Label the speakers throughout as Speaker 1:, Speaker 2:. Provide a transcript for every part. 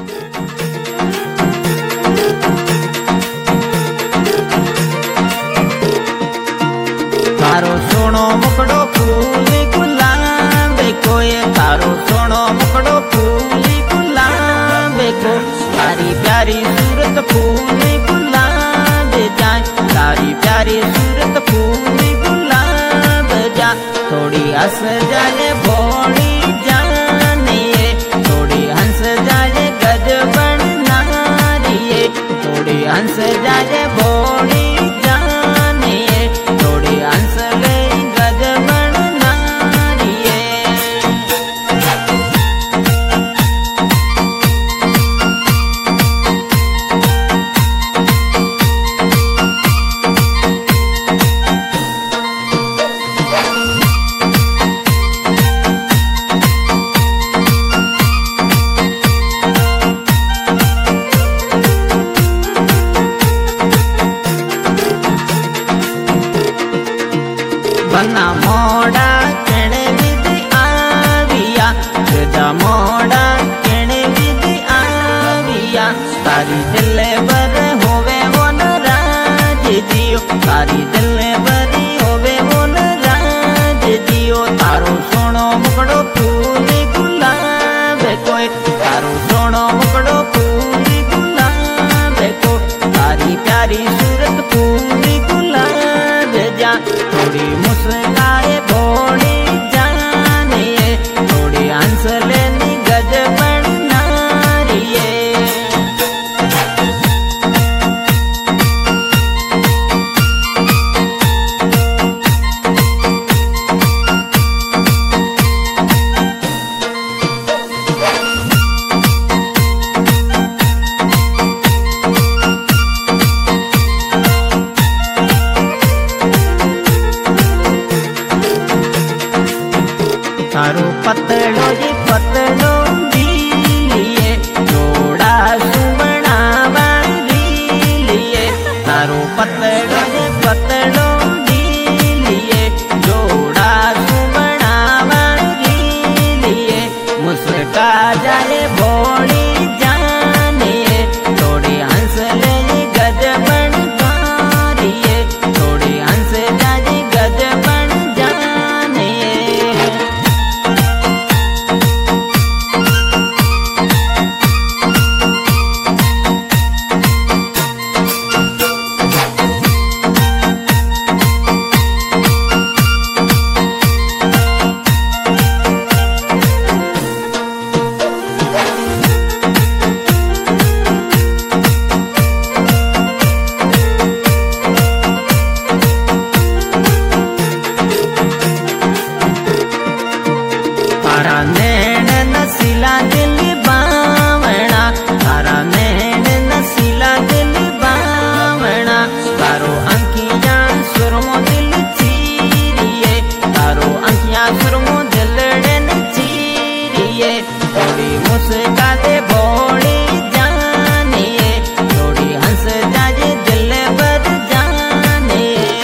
Speaker 1: तारो सोनो मुकड़ो फूल गुलाब कोई, तारो सोनो मुकड़ो फूल गुलाब को, तारी प्यारी सूरत फूल गुलाब जाए, तारी प्यारी सूरत फूल गुलाब जा। थोड़ी हंस जाए भोली जाने, थोड़ी हंस जाए गजबन नारिये, थोड़ी हंस जाए भोली जाने, थोड़ी हंस ले गजबन नारिये। बना मोड़ा कणे विधि आविया, तुझा मोड़ा कणे विधि आविया, तारी दिल बर होवे वो नाराज जियो, तारी दिल बरी होवे वो नाराज जियो। तारो सोनो मुकड़ो फूल गुलाब कोई, तारो सोनो मुकड़ो फूल गुलाब को, तारी प्यारी सूरत फूल गुलाब जा। थोड़ी मुस्काए भोली जाने, थोड़ी हंस लेनी गजबन नारिये। तारो पतलो जी पतलो दिलिए, जोड़ा सुमना वाली, तारो पतलो जी पतलो दिलिए, जोड़ा सुमना वाली, मुस्का जाए भोली जाने, थोड़ी हंस ले गजबन नारिये, थोड़ी हंस जाए गजबन जाने। तारा नैन नसीला दिल बावना, तारा नैन नसीला दिल बावना, तारो अंखियां सुरमो दिल चीरिये, तारो अंखियां सुरमो दिलड़न चीरिये। थोड़ी मुस्का दे भोली जानिए, थोड़ी हंस जाए दिल बर जाने।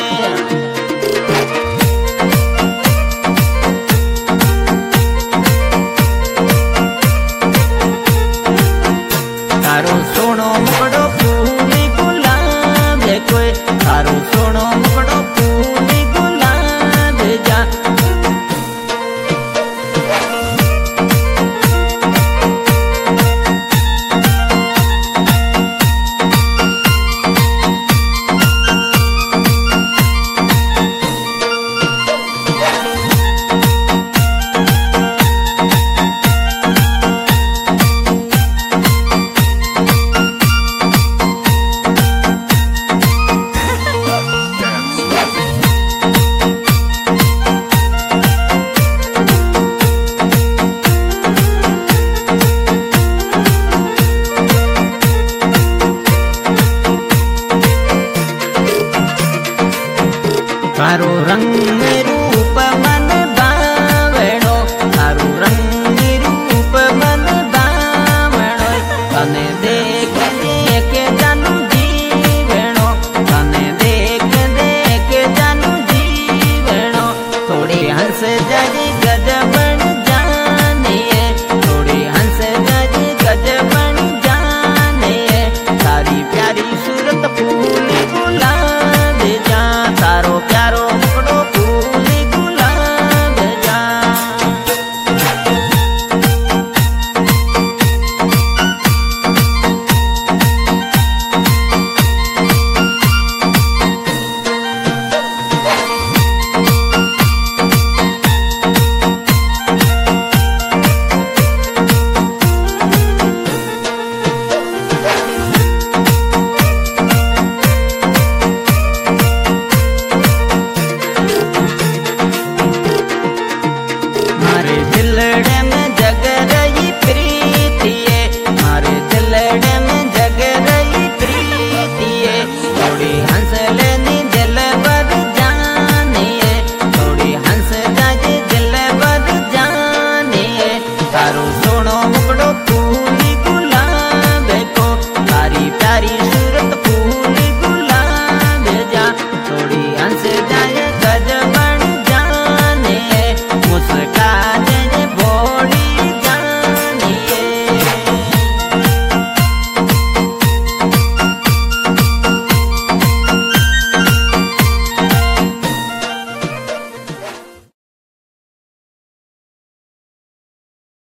Speaker 1: तारो सोनो मुकड़ो फूल गुलाब कोई, तारो सोनो मुकड़ो फूल गुलाब जा। तारो रंग रूप मन बावणो, तारो रंग रूप मन बावणो, तने देख देख जानू जीवणो, तने देख देख जानू जीवणो। थोड़ी हंस जाए गजबन जानिए, थोड़ी हंस जाए गजबन चांसे